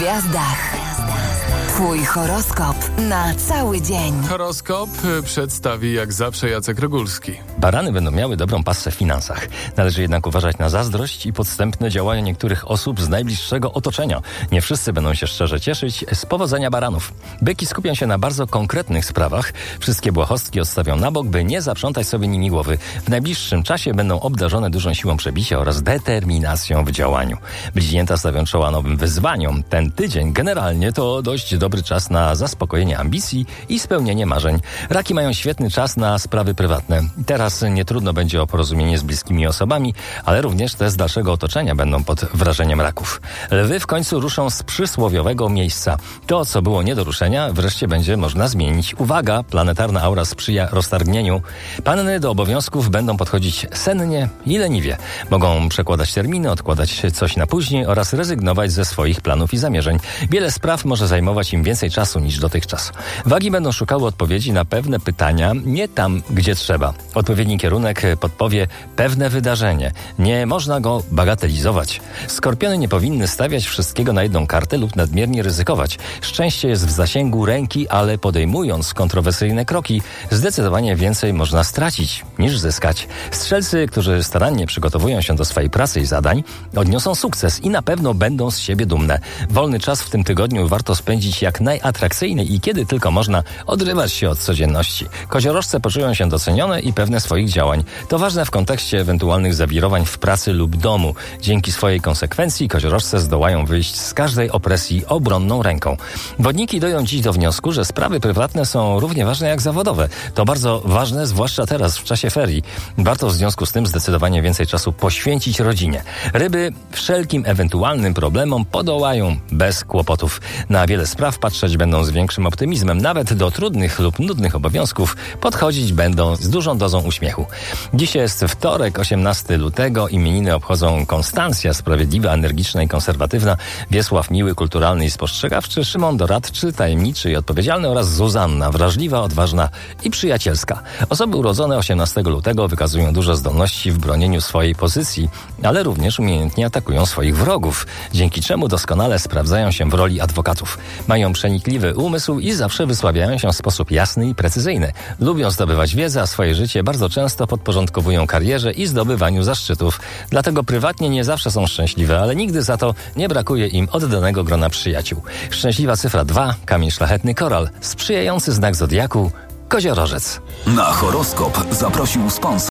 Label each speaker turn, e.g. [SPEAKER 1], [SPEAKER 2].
[SPEAKER 1] gwiazdach. Twój horoskop na cały dzień.
[SPEAKER 2] Horoskop przedstawi jak zawsze Jacek Rogulski.
[SPEAKER 3] Barany będą miały dobrą passę w finansach. Należy jednak uważać na zazdrość i podstępne działania niektórych osób z najbliższego otoczenia. Nie wszyscy będą się szczerze cieszyć z powodzenia baranów. Byki skupią się na bardzo konkretnych sprawach. Wszystkie błahostki odstawią na bok, by nie zaprzątać sobie nimi głowy. W najbliższym czasie będą obdarzone dużą siłą przebicia oraz determinacją w działaniu. Bliźnięta stawią czoła nowym wyzwaniom. Ten tydzień generalnie to dość dobry czas na zaspokojenie ambicji i spełnienie marzeń. Raki mają świetny czas na sprawy prywatne. Teraz nie trudno będzie o porozumienie z bliskimi osobami, ale również te z dalszego otoczenia będą pod wrażeniem raków. Lwy w końcu ruszą z przysłowiowego miejsca. To, co było nie do ruszenia, wreszcie będzie można zmienić. Uwaga, planetarna aura sprzyja roztargnieniu. Panny do obowiązków będą podchodzić sennie i leniwie. Mogą przekładać terminy, odkładać coś na później oraz rezygnować ze swoich planów i zamierzeń. Wiele spraw może zajmować im więcej czasu niż dotychczas. Wagi będą szukały odpowiedzi na pewne pytania nie tam, gdzie trzeba. Odpowiedni kierunek podpowie pewne wydarzenie. Nie można go bagatelizować. Skorpiony nie powinny stawiać wszystkiego na jedną kartę lub nadmiernie ryzykować. Szczęście jest w zasięgu ręki, ale podejmując kontrowersyjne kroki, zdecydowanie więcej można stracić niż zyskać. Strzelcy, którzy starannie przygotowują się do swojej pracy i zadań, odniosą sukces i na pewno będą z siebie dumne. Wolny czas w tym tygodniu warto spędzić jak najatrakcyjniej i kiedy tylko można odrywać się od codzienności. Koziorożce poczują się docenione i pewne swoich działań. To ważne w kontekście ewentualnych zawirowań w pracy lub domu. Dzięki swojej konsekwencji koziorożce zdołają wyjść z każdej opresji obronną ręką. Wodniki dojdą dziś do wniosku, że sprawy prywatne są równie ważne jak zawodowe. To bardzo ważne, zwłaszcza teraz w czasie ferii. Warto w związku z tym zdecydowanie więcej czasu poświęcić rodzinie. Ryby wszelkim ewentualnym problemom podołają bez kłopotów. Na wiele spraw patrzeć będą z większym optymizmem. Nawet do trudnych lub nudnych obowiązków podchodzić będą z dużą dozą uśmiechu. Dziś jest wtorek, 18 lutego. Imieniny obchodzą Konstancja, sprawiedliwa, energiczna i konserwatywna, Wiesław miły, kulturalny i spostrzegawczy, Szymon doradczy, tajemniczy i odpowiedzialny oraz Zuzanna, wrażliwa, odważna i przyjacielska. Osoby urodzone 18 lutego wykazują duże zdolności w bronieniu swojej pozycji, ale również umiejętnie atakują swoich wrogów, dzięki czemu doskonale sprawdzają się w roli adwokatów. Mają przenikliwy umysł i zawsze wysławiają się w sposób jasny i precyzyjny. Lubią zdobywać wiedzę, a swoje życie bardzo często podporządkowują karierze i zdobywaniu zaszczytów. Dlatego prywatnie nie zawsze są szczęśliwe, ale nigdy za to nie brakuje im oddanego grona przyjaciół. Szczęśliwa cyfra 2, kamień szlachetny koral, sprzyjający znak zodiaku, koziorożec.
[SPEAKER 4] Na horoskop zaprosił sponsor.